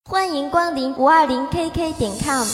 欢迎光临520KK.com。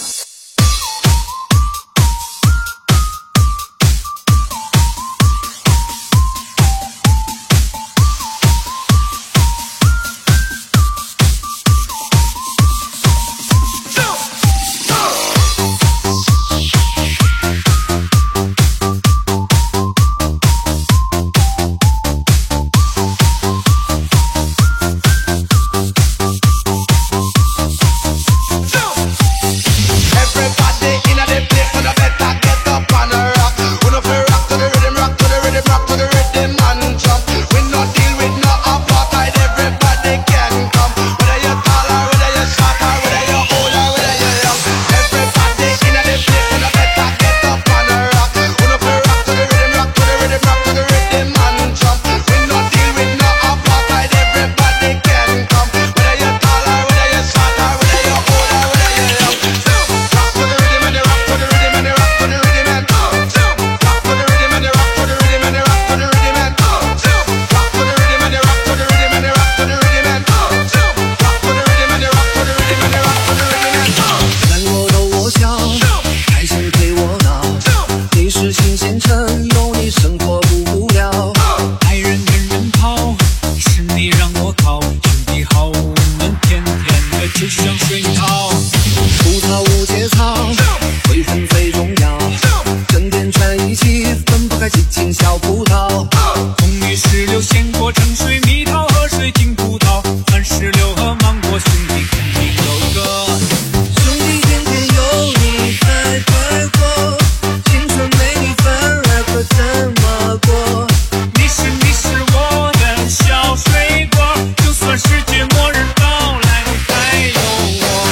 世界末日到来，还有我。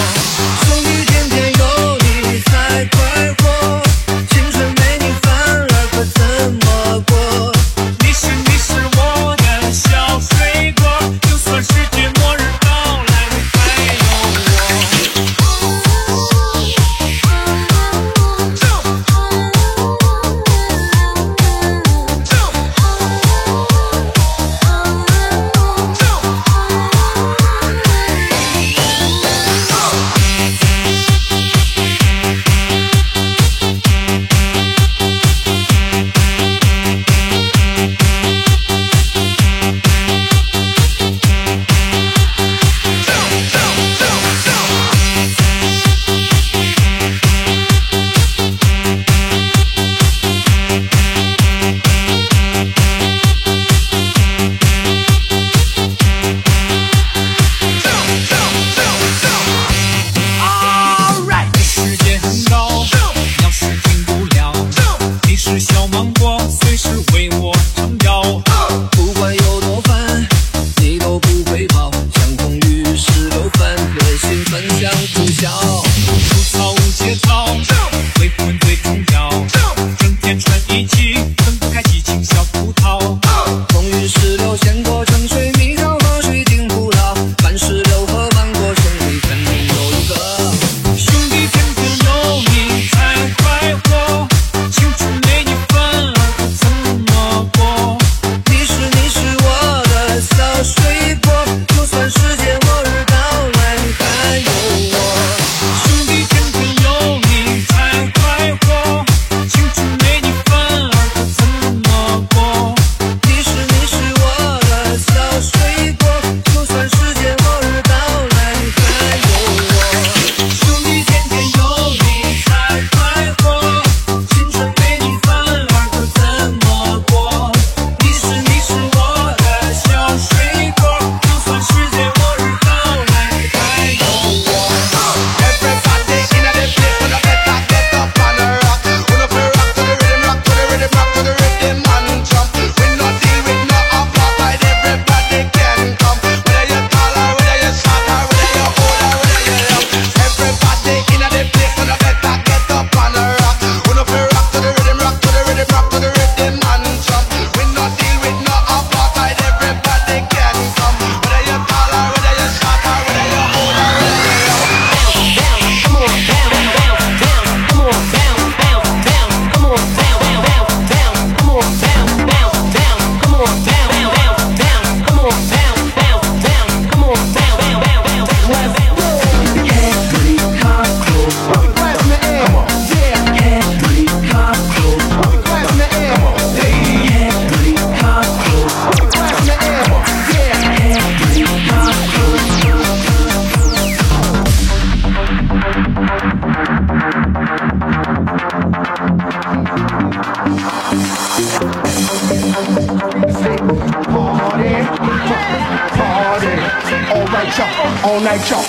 all night, y'all.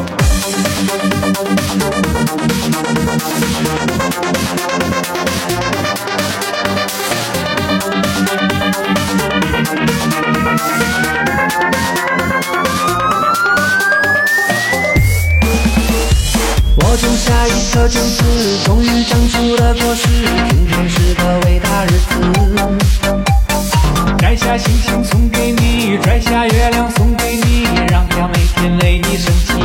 我种下一颗种子，终于长出了果实。今天是个伟大日子， 摘下星星送给你，摘下月亮送给你，让太阳每天为你升起。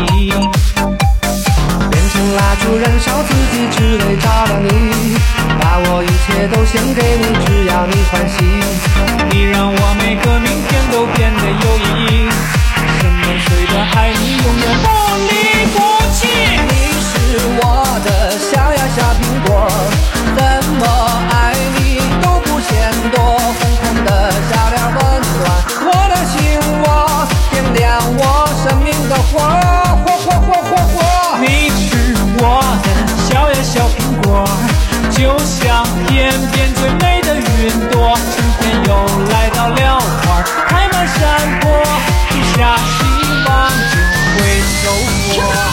变成蜡烛燃烧自己，只为照亮你。把我一切都献给你，只要你欢喜。 你让我每个明天都变得有意义。10年岁的爱你，永远不离不弃。 你是我的小呀小苹果，怎么爱你都不嫌多。红红的小脸温暖我的心窝，点亮我生命的火，火火火火火。 你是我的小呀小苹果，就像天边最美的云朵。春天又来到了，花开满山坡，种下希望就会收获。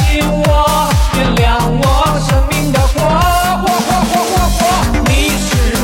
你是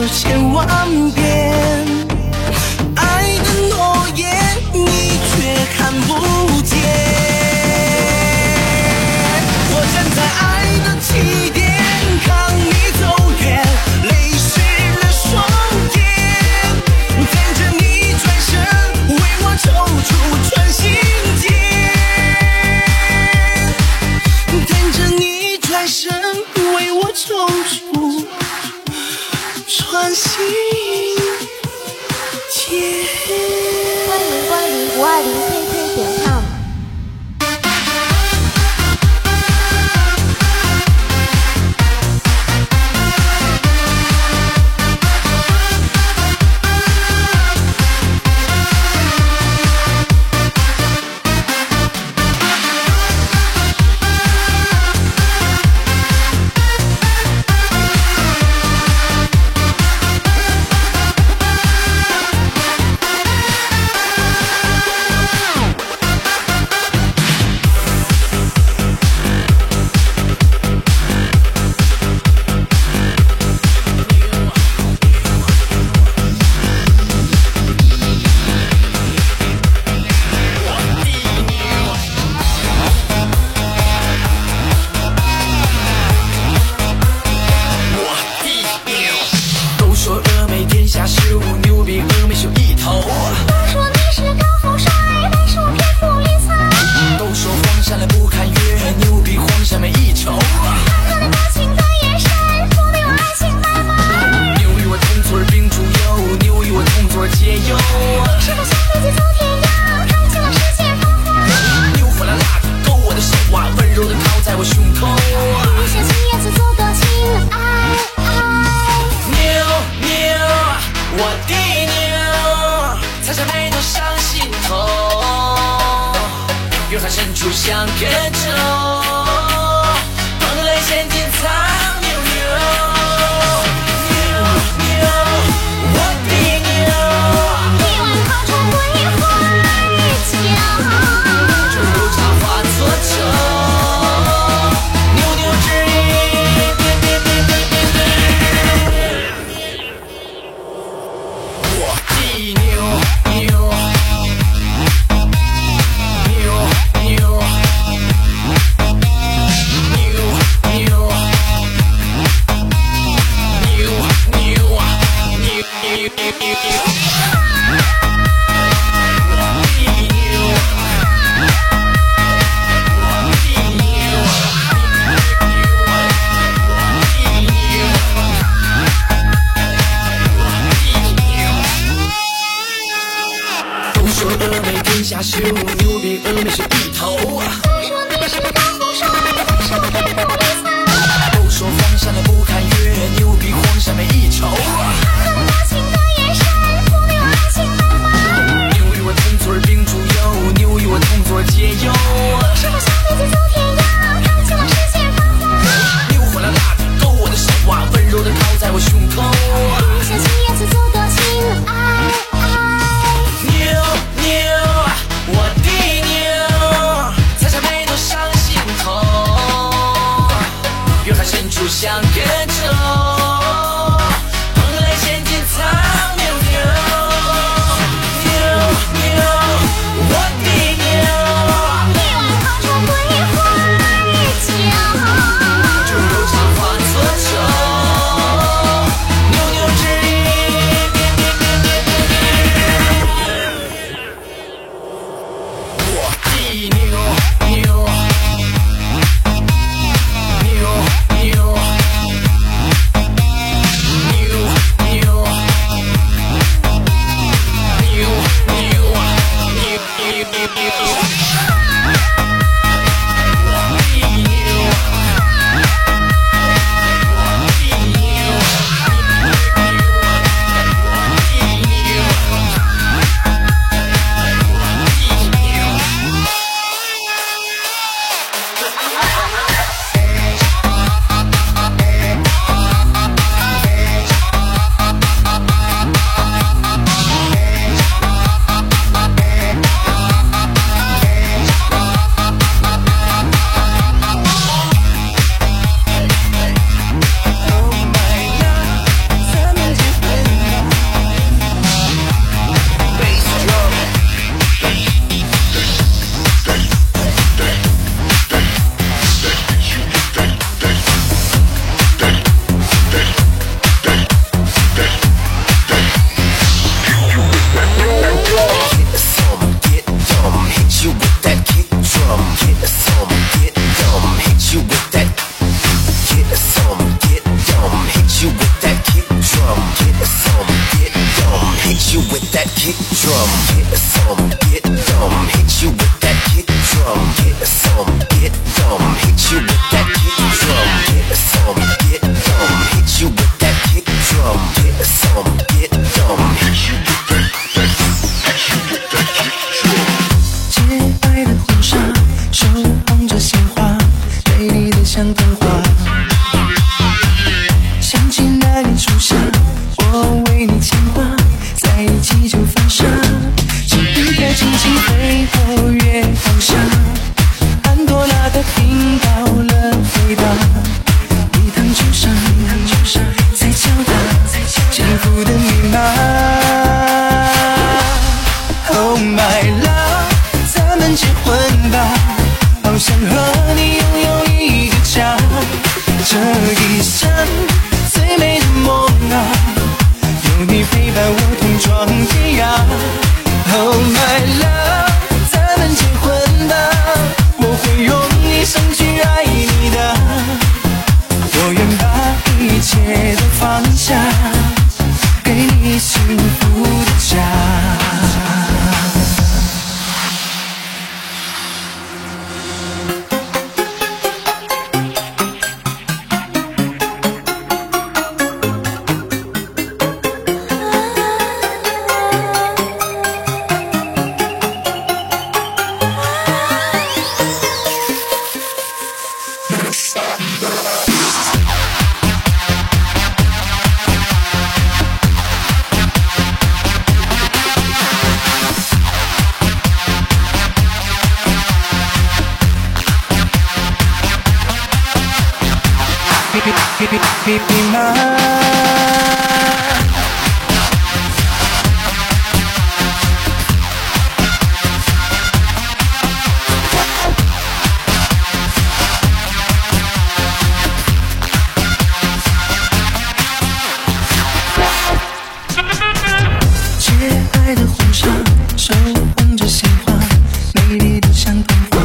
千万遍，爱的诺言你却看不见。我站在爱的起点，看你走远，泪湿了双眼，等着你转身为我抽出穿心结，等着你转身为我抽出穿心结。 欢迎光临520KK.com。 像个舟，蓬莱仙境藏牛牛，牛牛，我的牛， 一碗烤成桂花酒， 这肉茶化作粥，牛牛之音，我的牛牛。说峨眉天下修，牛比峨眉秀一头。 都说你是高富帅，为什么偏不理睬？ 都说黄山来不看月，牛比黄山美一筹。 看了多情的眼神，不留爱情的梦。 牛与我同桌并主游，牛与我同桌解忧。 是否想飞机走天涯，看清了世界繁华？ 牛换了蜡笔勾我的手腕，温柔地靠在我胸口。 小心叶子走多情爱。 牛牛，我的牛，踩下每头伤心 kick drum. Get some, get dumb. Hit you with that kick drum. Get some, get dumb. Hit you with that kick drum. Get some, get dumb. Hit you with that kick drum. Get some, get dumb. Hit you with that kick drum. 洁白的婚纱，手捧着鲜花，美丽的像童话。想起那年初夏，我为你牵挂，在一起就放下。像一条轻轻飞过月光下，安多拉的听到了回答，礼堂之上，在敲打幸福的密码。Oh my love， 咱们结婚吧，好想和你拥有一个家，这一生最美的梦啊，有你陪伴我同闯天涯。Oh my love， 咱们结婚吧，我会用一生去爱你的，我愿把一切都放下，给你幸福的家。Be mine。洁白的婚纱，手捧着鲜花，美丽的像童话。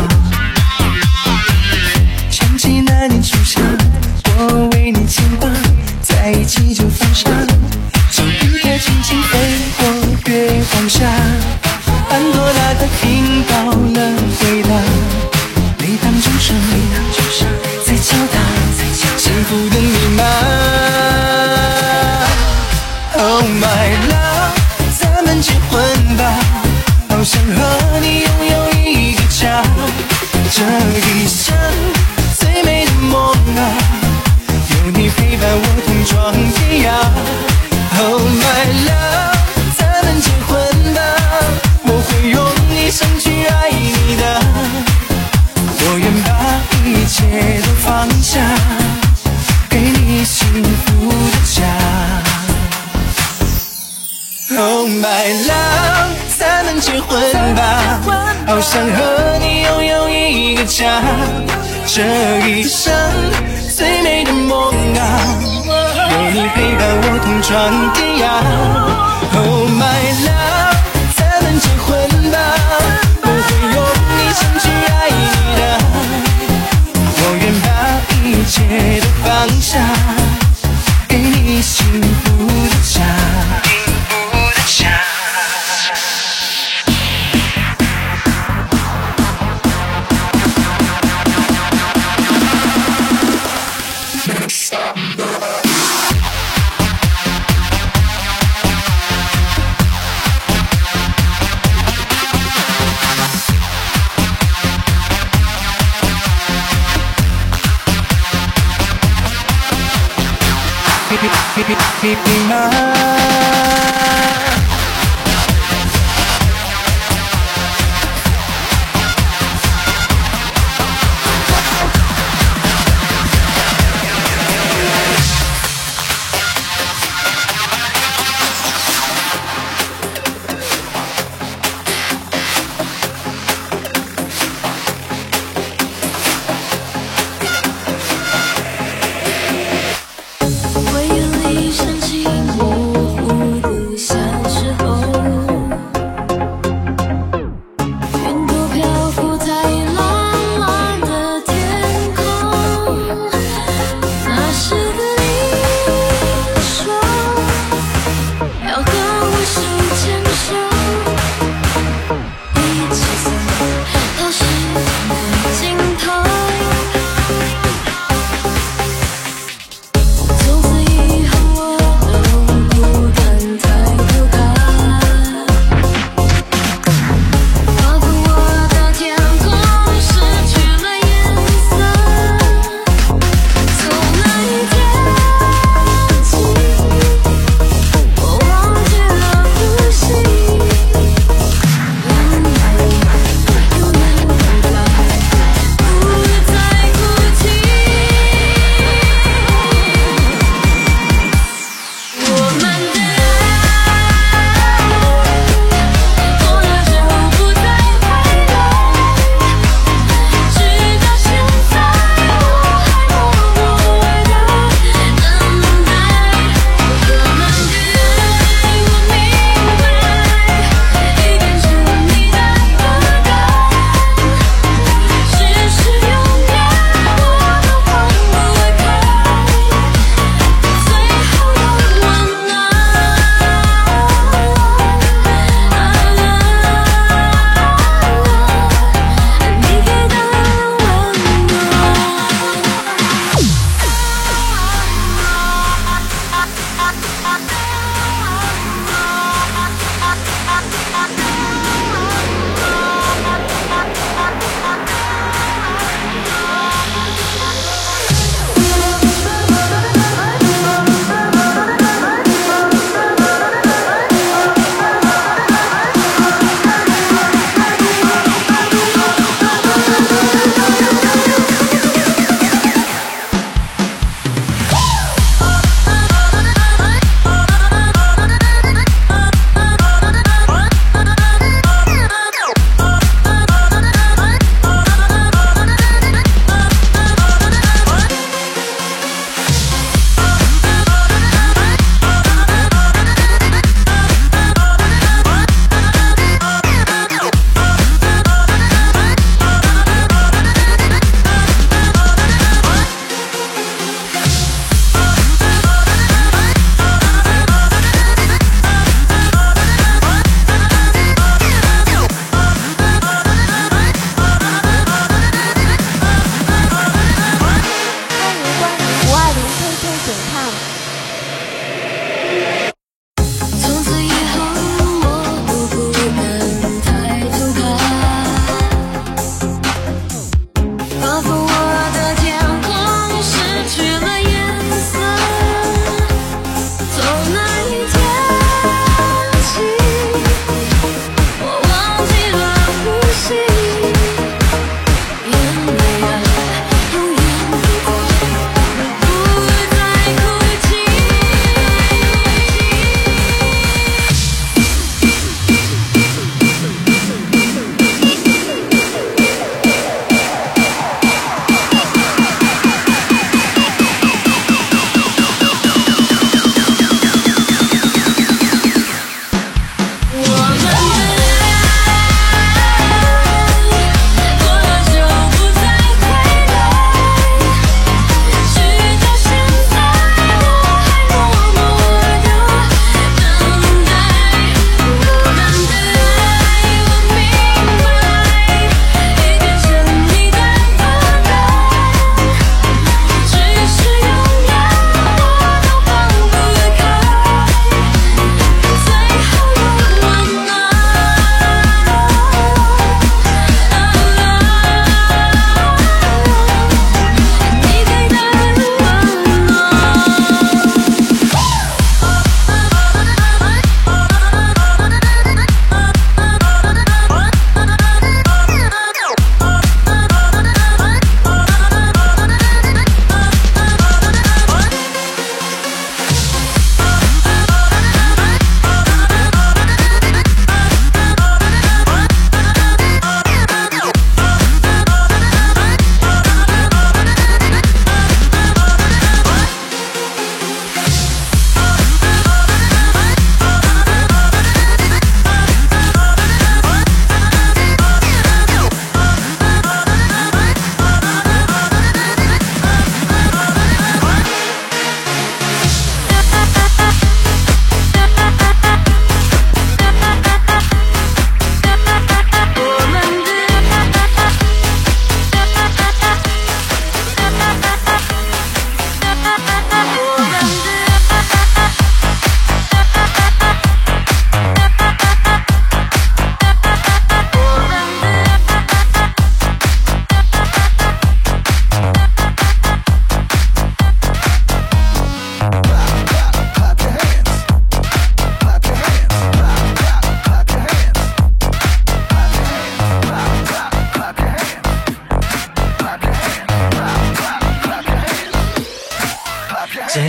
想起那年初夏，我为你牵挂，在一起就放下，像一条轻轻飞过月光下，安多拉它听到了回答，礼堂钟声在敲打幸福的密码。Oh my love， 咱们结婚吧，好想和你拥有一个家，这一生最美的梦啊，有你陪伴我同闯天涯。Oh my love， 咱们结婚吧，我会用一生去爱你的，我愿把一切都放下，给你幸福的家。Oh my love， 咱们结婚吧，好想和你拥有一个家，这一生最美的梦啊，有你陪伴我同闯天涯。Oh my love， 咱们结婚吧，我会用一生去爱你的，我愿把一切都放下，给你幸福的家。Be mine。 回忆里想起你。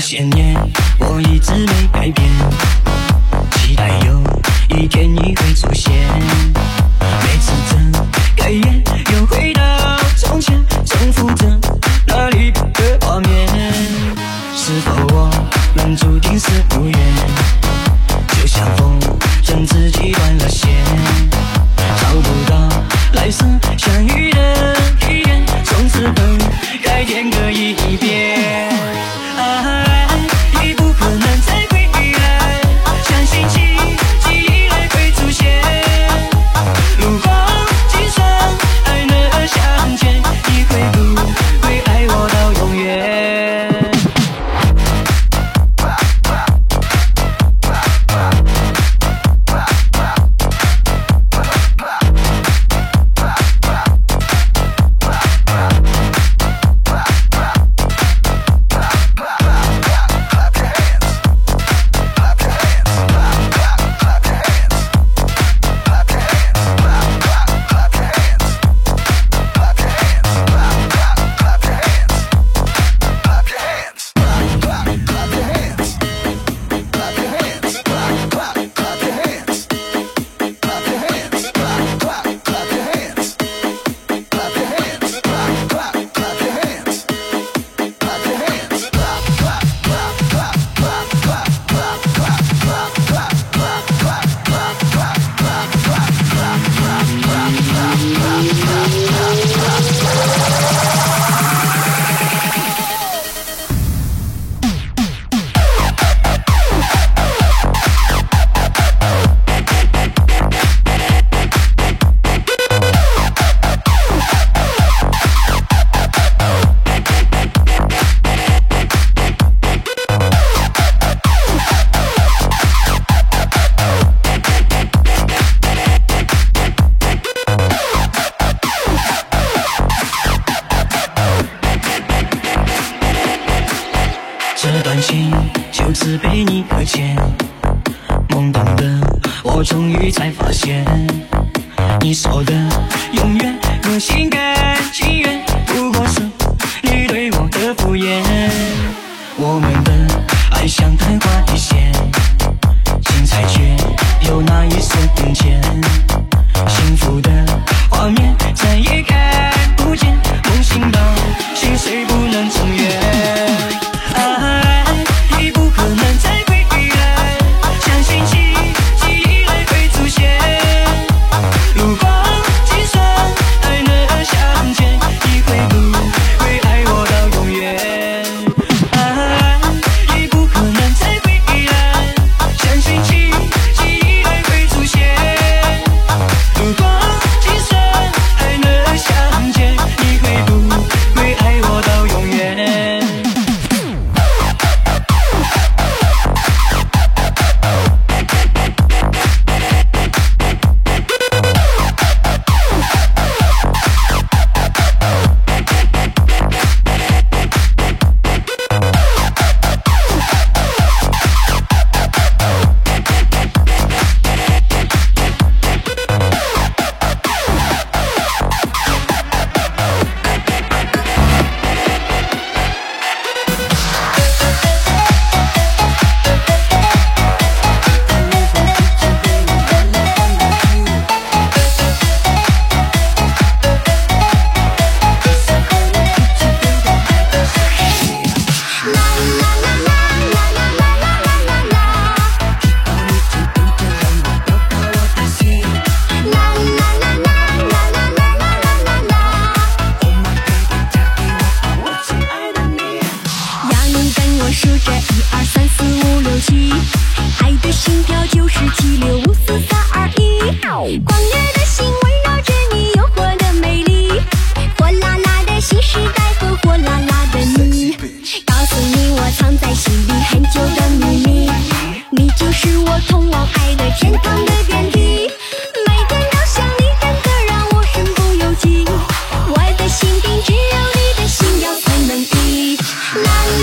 些年我一直没改变，期待有一天你会出现。每次睁开眼又回到从前，重复着那离别的画面。是否我们注定是无缘？就像风筝自己断了线，找不到来生相遇的体验，从此分开天各一边。爱已不可能再回来，相信奇迹来会出现。如果今生还能相见，你会不会爱我到永远？这段情就此被你搁浅，懵懂的我终于才发现，你说的永远和心甘情愿，不过是你对我的敷衍。我们的爱像昙花一现，精彩却有那一瞬间，幸福的画面再也看不见，梦醒到心碎不能重圆。爱已不可能再回来，相信奇迹来会出现。如果今生还能相见，你会不会爱我到永远？爱已不可能再回来，相信奇迹来会出现。如果今生还能相见，你会不会爱我到永远？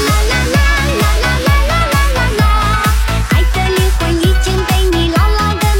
爱的灵魂已经被你牢牢地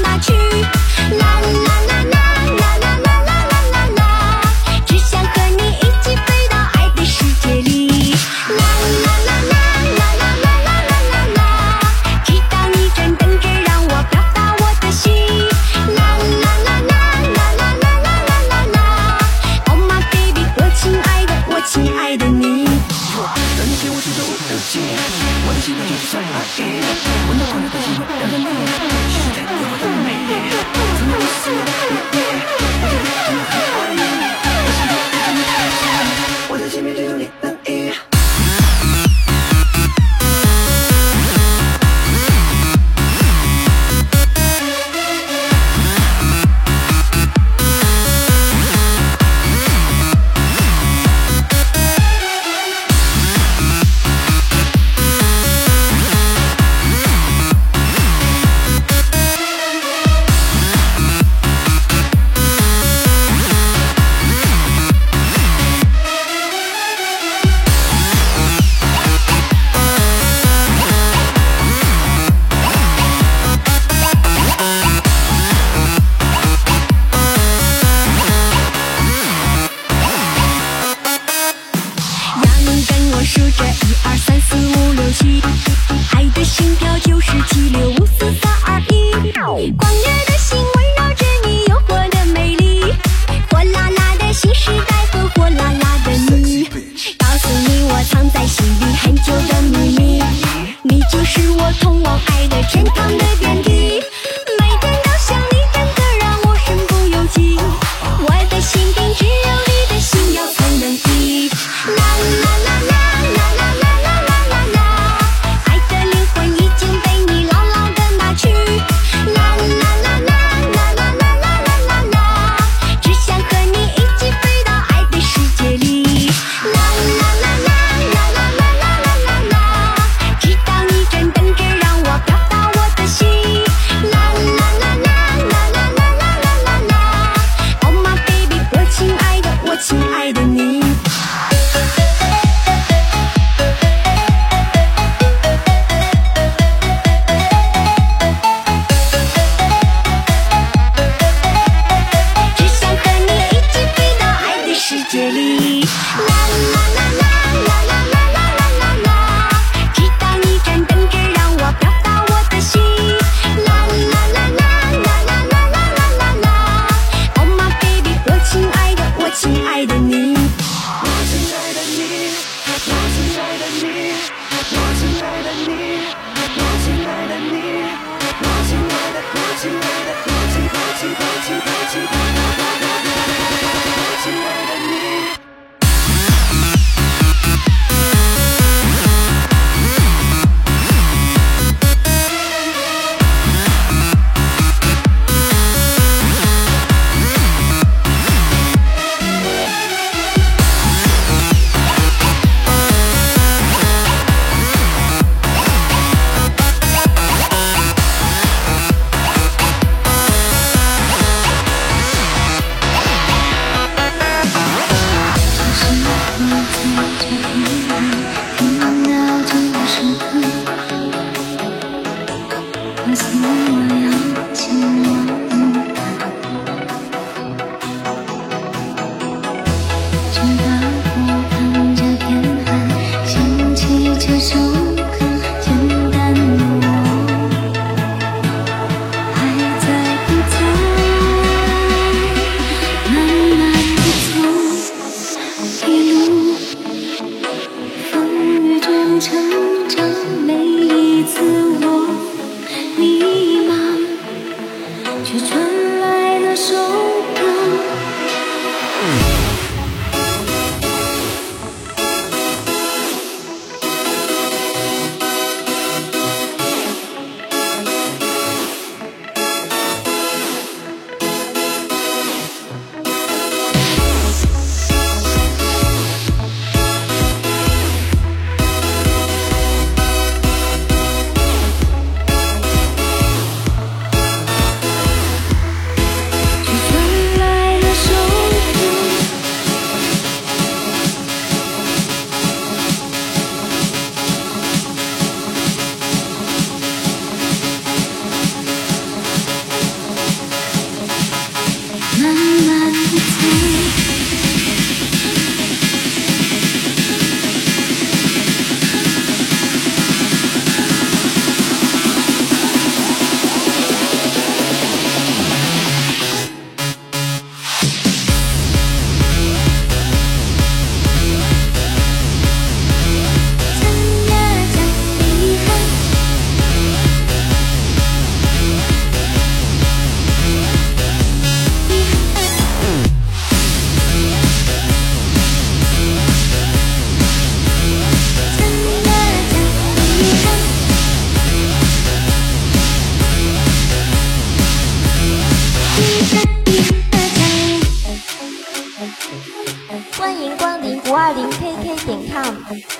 欢迎光临520KK.com。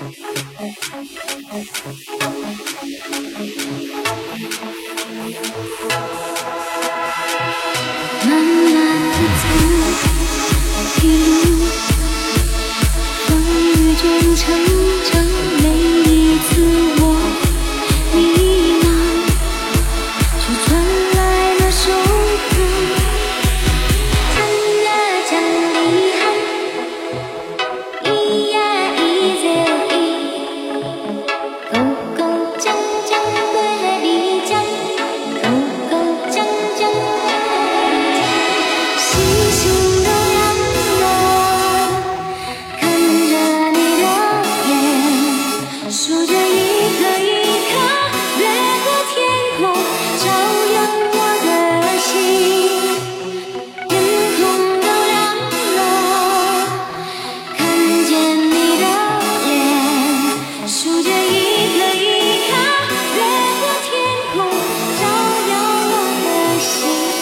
慢慢地走，一路风雨中成长，每一次我迷茫，却传来那首歌。唱呀唱厉害，咿呀咿呀咿，勾勾讲讲对了你讲，勾勾讲讲。细心的让我看着你的眼，数着一颗一颗掠过天空，照亮我的心。天空都亮了，看见你的脸，数着一颗一颗掠过天空，照亮我的心。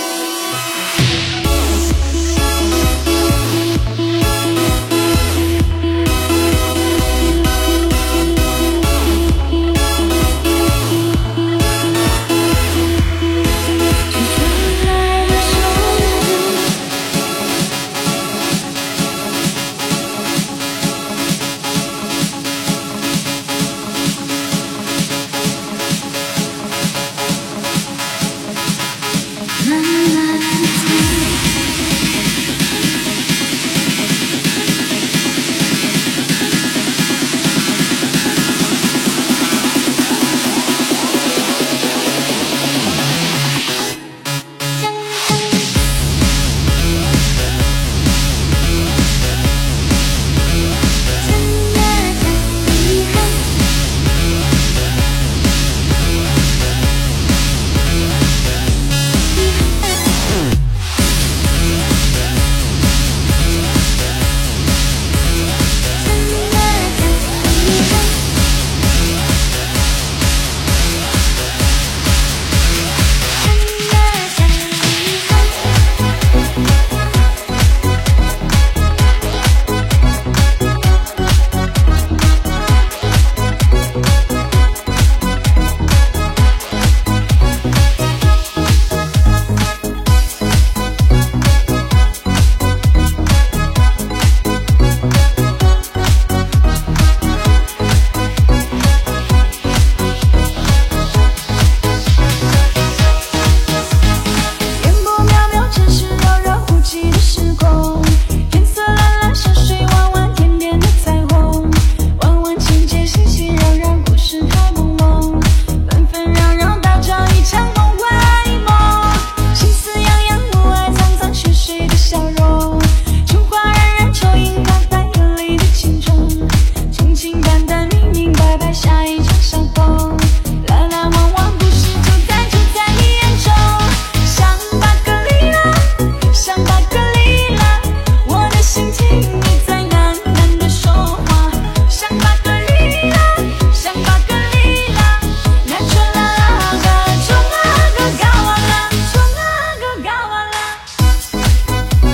慢慢地走。烟波渺渺，只是柔柔呼吸的时光。天色蓝蓝，山水弯弯，天边的彩虹。弯弯情节，熙熙攘攘，故事太朦胧。纷纷攘攘，打造一场梦幻梦。心思洋洋，暮霭苍苍，雪水的笑容。春花冉冉，秋影淡淡，眼里的情衷。清清淡淡，明明白白，下一场相逢。来来往往，故事就在你眼中。像巴格丽拉，像巴格丽拉，我的心听你在喃喃地说话。像巴格丽拉，像巴格丽拉，那春啦啦个，春啦个嘎哇啦，春啦个嘎哇啦。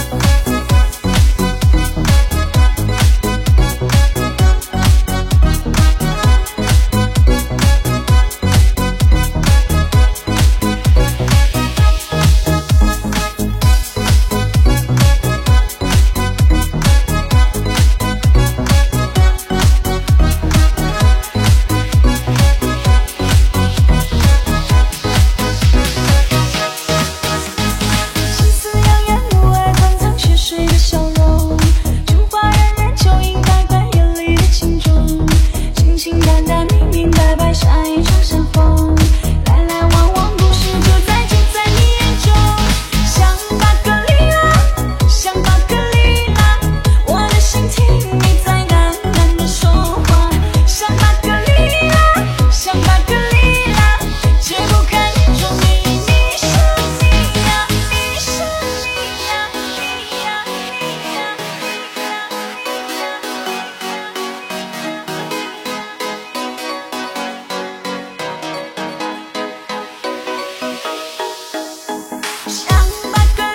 心思洋洋，暮霭苍苍，雪水的笑容。春花冉冉，秋影淡淡，眼里的情衷。清清淡淡，明明白白，下一场相逢。来来往往，故事就在你眼中。像巴格丽拉，像巴格丽拉，我的心听你在喃喃地说话。像巴格丽拉，像巴格丽拉，解不开那种秘密。你是你呀，你是你呀，你呀，你呀，像巴格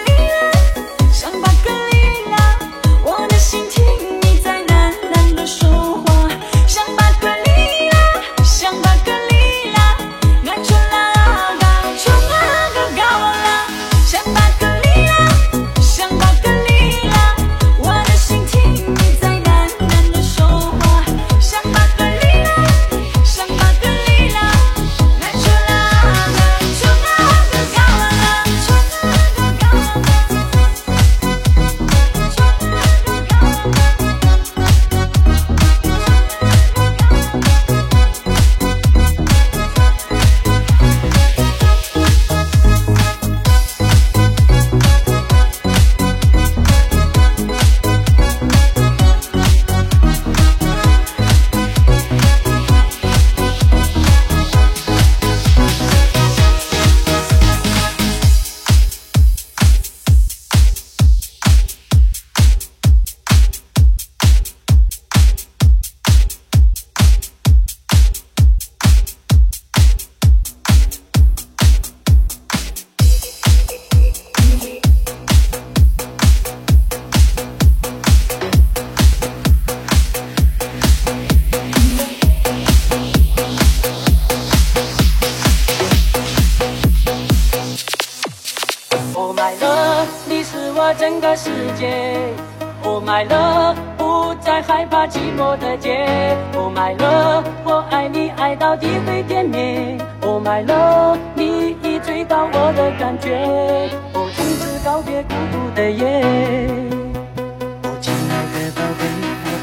Oh my love， 你是我整个世界。Oh my love， 不再害怕寂寞的街。Oh my love， 我爱你爱到地会点灭。Oh my love， 你已追到我的感觉。哦，从此告别孤独的夜。哦，亲爱的宝贝，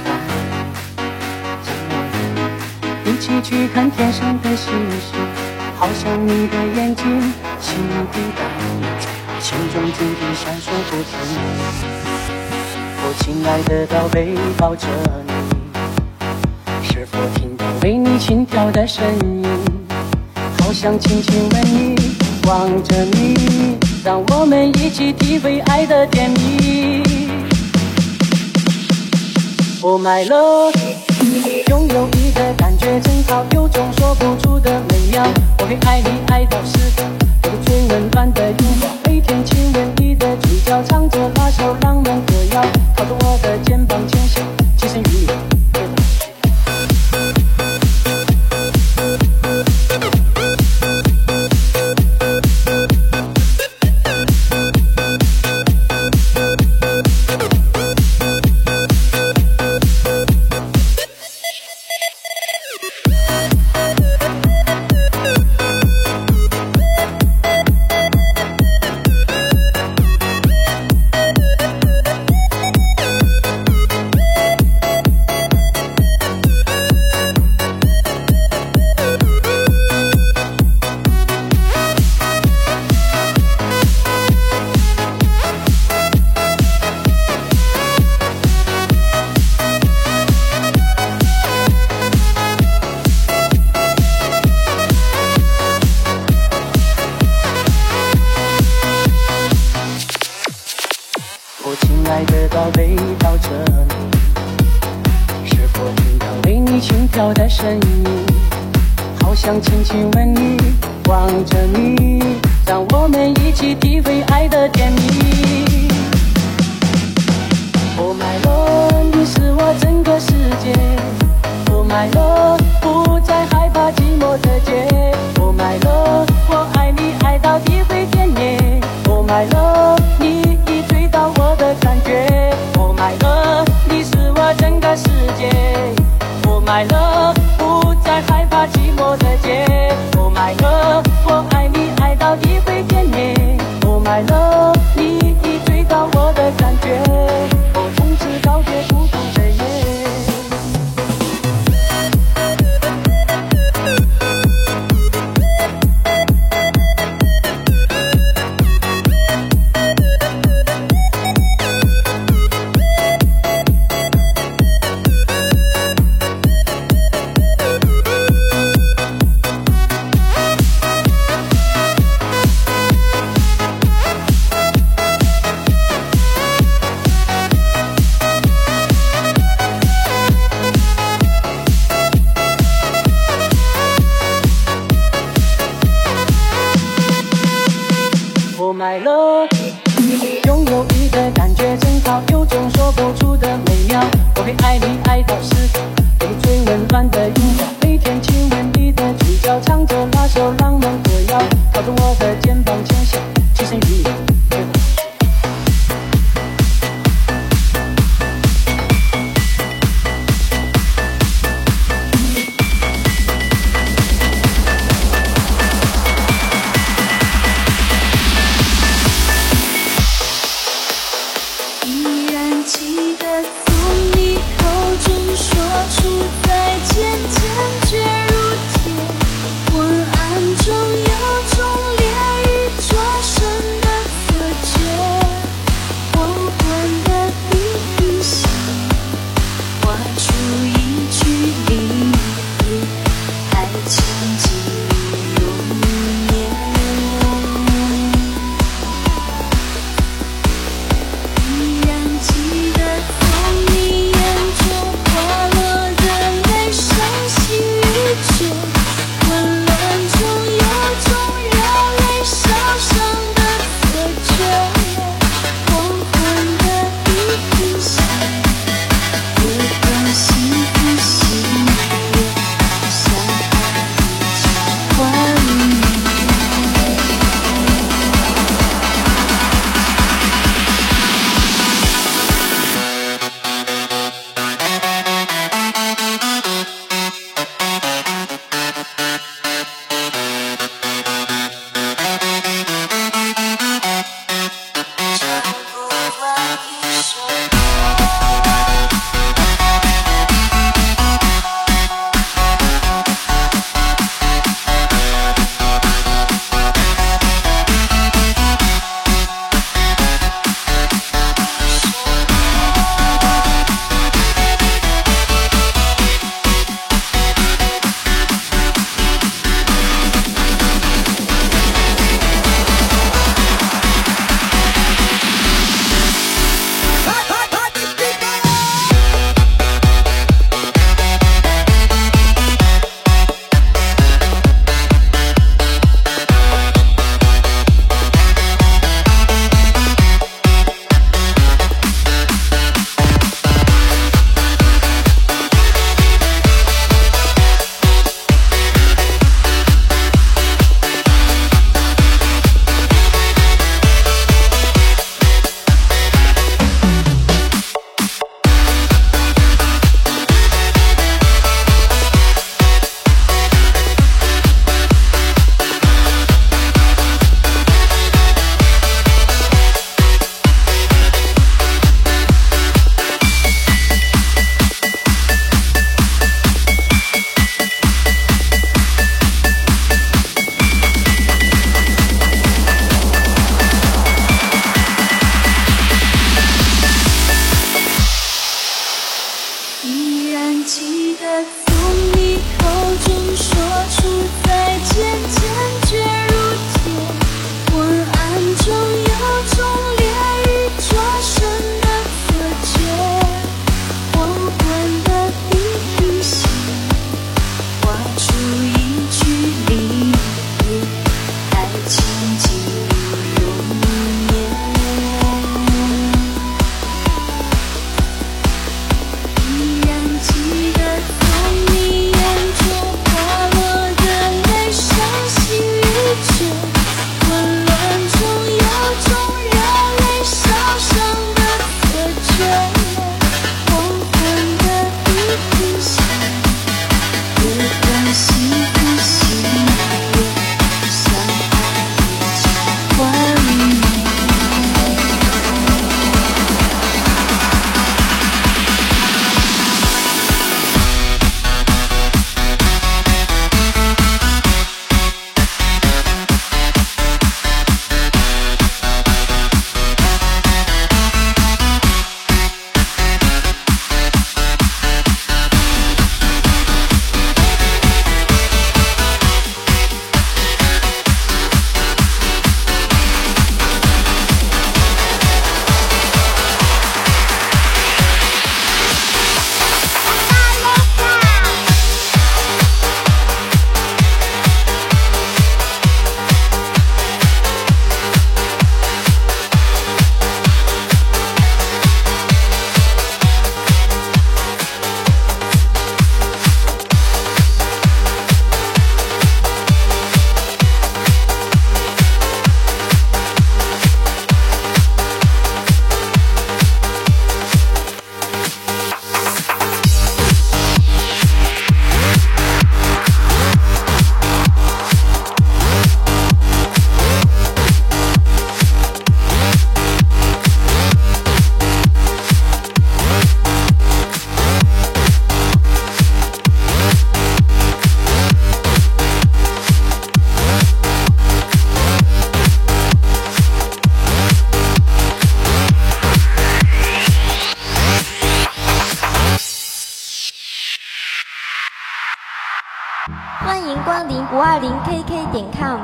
我一起去看天上的星星，好像你的眼睛，心底的心中注定闪烁不停。我亲爱的宝贝，抱着你，是否听到为你心跳的声音？好想轻轻吻你，望着你，让我们一起体会爱的甜蜜。Oh my love， 拥有你的感觉真好，有种说不出的美妙。我会爱你爱到死，我会最温暖的拥抱，每天亲吻你的嘴角，唱着那首浪漫歌谣，靠着我的肩膀前行，其实与你的声音，好想轻轻吻你，望着你，让我们一起体会爱的甜蜜。Oh my love， 你是我整个世界。Oh my love， 不再害怕寂寞的街。Oh my love， 我爱你爱到地会点灭。Oh my love， 你已追到我的感觉。Oh my love， 你是我整个世界。Oh my love， 不再害怕寂寞的街。Oh my love， 我爱你爱到地会点灭。Oh my love， 你已追到我的感觉。哦，从此告别孤独的夜。Oh my love， 拥有你的感觉真好，有种说不出的美妙。我会爱你爱到死，给最温暖的拥抱，每天亲吻你的嘴角，唱着那首浪漫歌谣，靠着我的肩膀前行，其实与你中有种烈日灼光临520KK.com。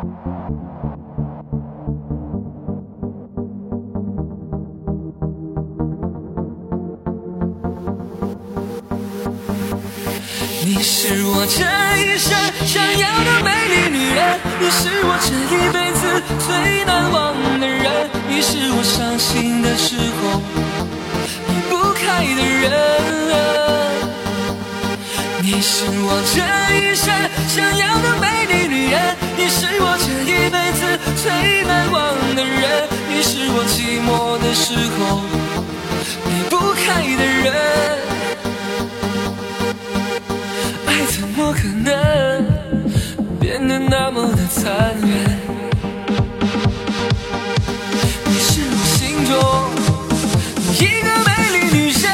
你是我这一生想要的美丽女人，你是我这一辈子最难忘的人，你是我伤心的时候离不开的人。你是我这一生想要的美丽女人，你是我这一辈子最难忘的人，你是我寂寞的时候离不开的人。怎么可能变得那么的残忍？你是我心中一个美丽女神。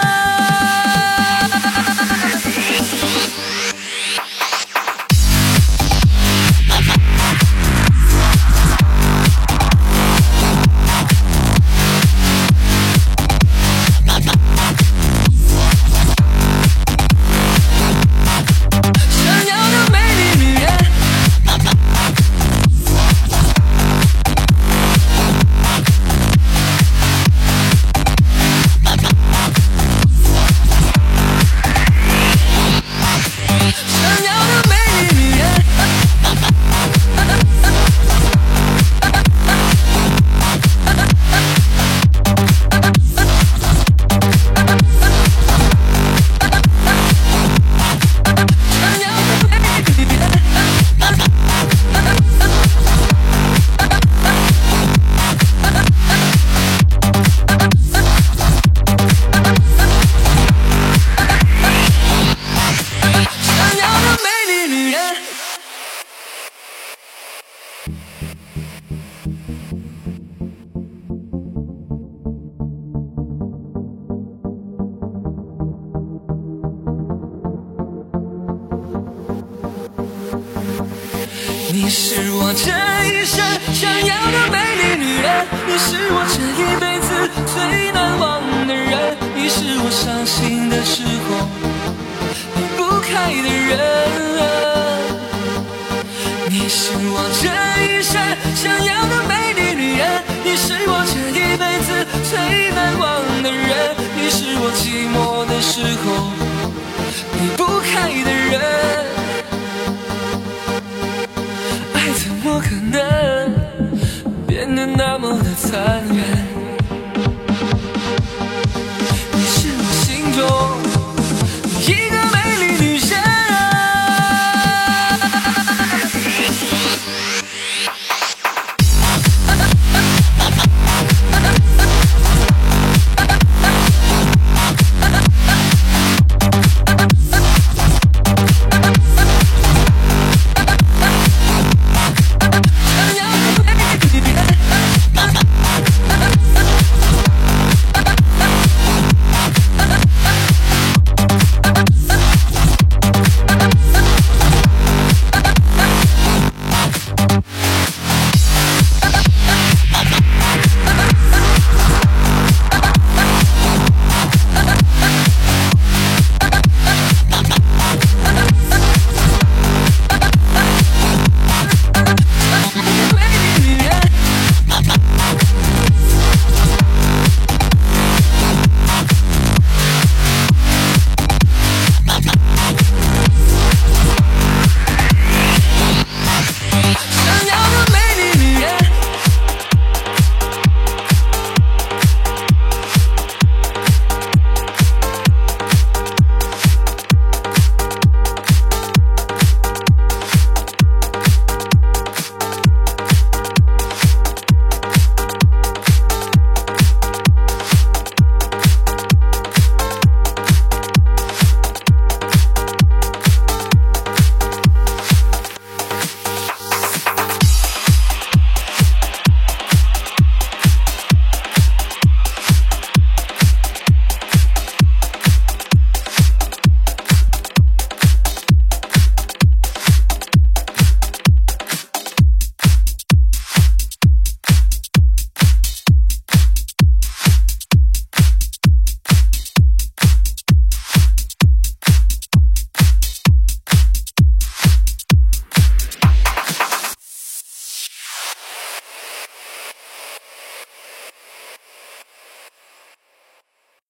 你是我这一生想要的美丽女人，你是我这一辈子最难忘的人，你是我伤心的时候离不开的人。你是我这一生想要的美丽女人，你是我这一辈子最难忘的人，你是我寂寞的时候离不开的人。怎么可能变得那么的残忍？你是我心中